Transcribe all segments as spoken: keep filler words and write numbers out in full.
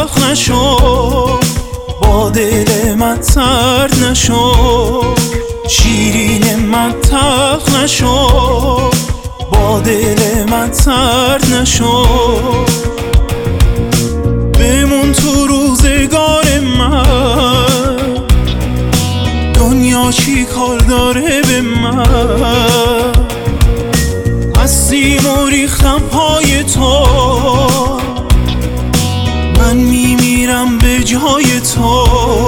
تلخ نشو، با دل من سرد نشو. شیرین من تلخ نشو، با دل من سرد نشو. بمون تو روزگار من، دنیا چی کار داره به من. هستیم و ریختم پای تو، من میمیرم به جای تو.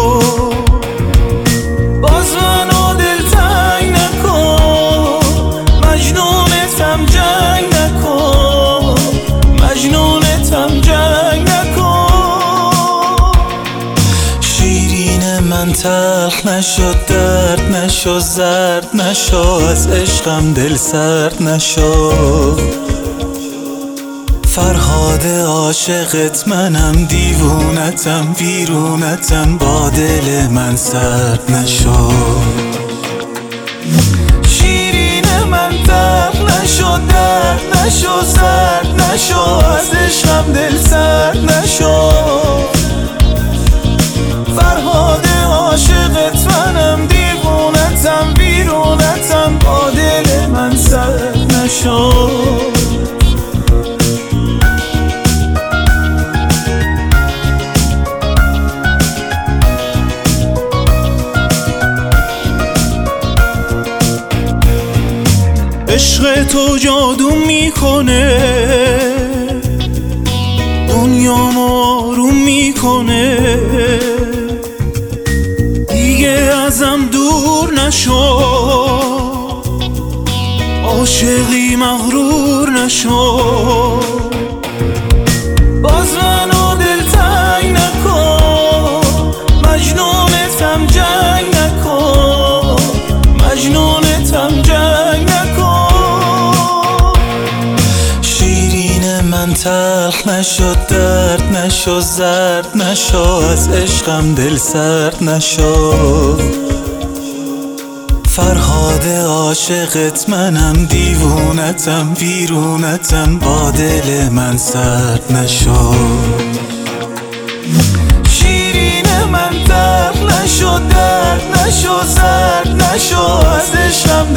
باز منو دلتنگ نکن، مجنونتم جنگ نکن، مجنونتم جنگ نکن. شیرین من تلخ نشد، درد نشو، زرد نشو، از عشقم دل سرد نشو. فرهاد عاشقت منم، دیوونتم ویرونتم، با دل من سرد نشو. شیرین من تلخ نشو، درد نشو، زرد نشو، از عشقم دل سرد نشو. فرهاد عاشقت منم، دیوونتم ویرونتم، با دل من سرد نشو. عشق تو جادو میکنه، دنیامو آروم میکنه. دیگه ازم دور نشو، عاشقی مغرور نشو. باز منو دلتنگ نکن، مجنونتم جنگ نکن، مجنونتم جنگ نکن. شیرین من تلخ نشد، درد نشو، زرد نشو، از عشقم دل سرد نشو. فرهاد عاشقت منم، دیوونتم ویرونتم، با دل من سرد نشو. شیرین من تلخ نشو، درد نشو، زرد نشو، از عشقم